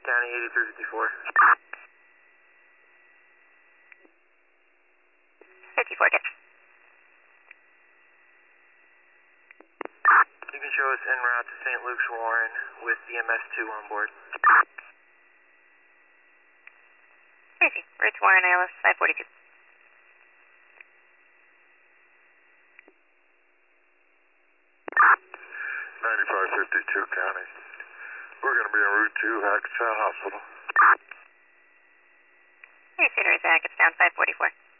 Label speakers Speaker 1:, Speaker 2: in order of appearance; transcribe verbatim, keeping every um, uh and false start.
Speaker 1: County eighty-three fifty-four.
Speaker 2: fifty-four, good.
Speaker 1: You can show us en route to Saint Luke's Warren with the M S two on board.
Speaker 2: Crazy. Route to Warren, A L S five forty-two.
Speaker 3: ninety-five fifty-two County. We're going to be en route to Hackettstown Hospital.
Speaker 2: Hey, Cedar, Hackettstown five forty-four.